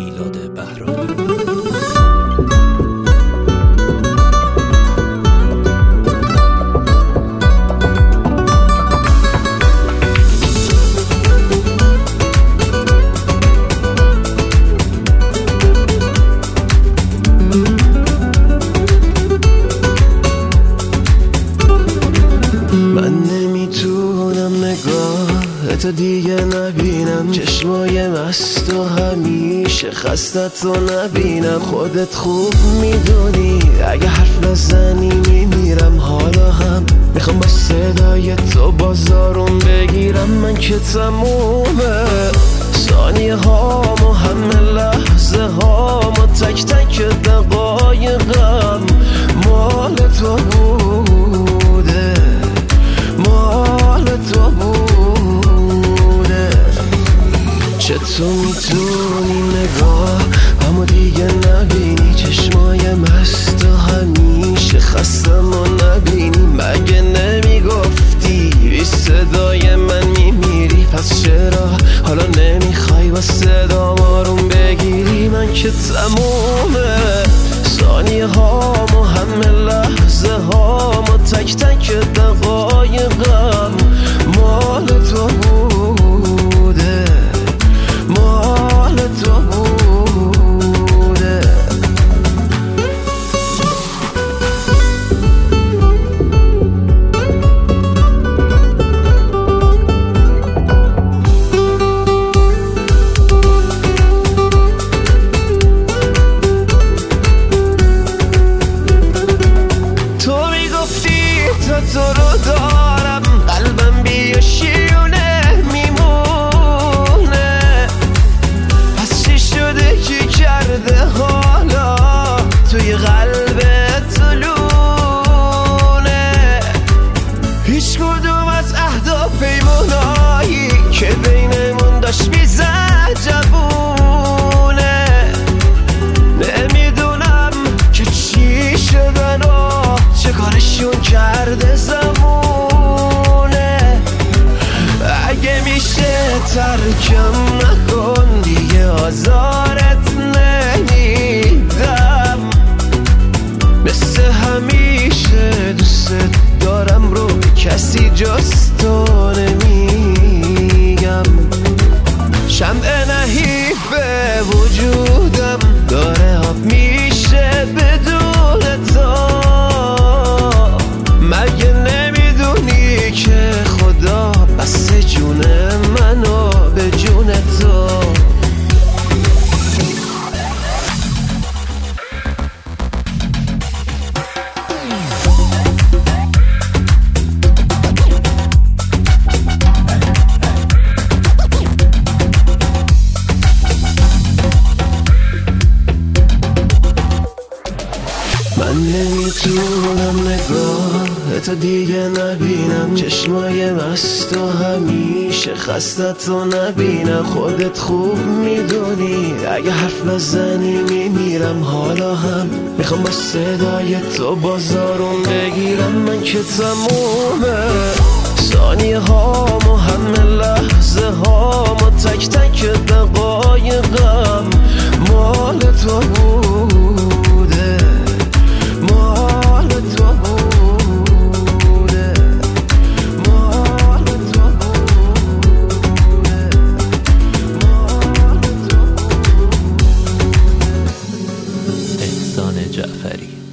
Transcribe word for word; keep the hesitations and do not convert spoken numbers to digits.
میلاد بهرانی. من نمیتونم نگاهتو دیگه نبینم، چشمای مست و همیشه خستتو نبینم. خودت خوب میدونی اگه حرف نزنی میمیرم. حالا هم میخوام با صدای تو بازارون بگیرم. من که تمومه ثانیه هامو همه لحظه هامو تک تک دقایقم مال تو بوده، مال تو بوده. چطور میتونی نگاه همو دیگه نبینی، چشمای مست و همیشه خستم و نبینی. مگه نمیگفتی بی صدای من میمیری؟ پس چرا حالا نمیخوای با صدام آروم بگیری؟ من که تمومه ثانیه هامو همه لحظه هامو تک تک دقایقم مال تو بوده، مال تو بوده. تو رو دارم قلبم بی شیونه میمونه. پس چی شده کی کرده حالا توی قلبت طلونه؟ هیچ کدوم از عهد و پیمونایی که بینمون داشت میزد جوونه. نمیدونم که چی شدن و چه کارشون کرده زمونه. اگه میشه ترکم نکن دیگه آزارت نمیدم. مثل همیشه دوست دارم رو کسی جز تو نمیگم. شمع نحیف وجودم داره آب میشه بدون تو. مگه نمیدونی که خدا بس جون منو به جون تو؟ من نمیتونم نگاه تو دیگه نبینم، چشمای مست و همیشه خستتو نبینم. خودت خوب میدونی اگه حرف نزنی میمیرم. حالا هم میخوام با صدای تو بازارون بگیرم. من که تمومه ثانیه هامو همه لحظه هامو تک تک دقایقم مال تو بوده، مال تو بوده، مال تو بوده، مال تو بوده. احسان جعفری.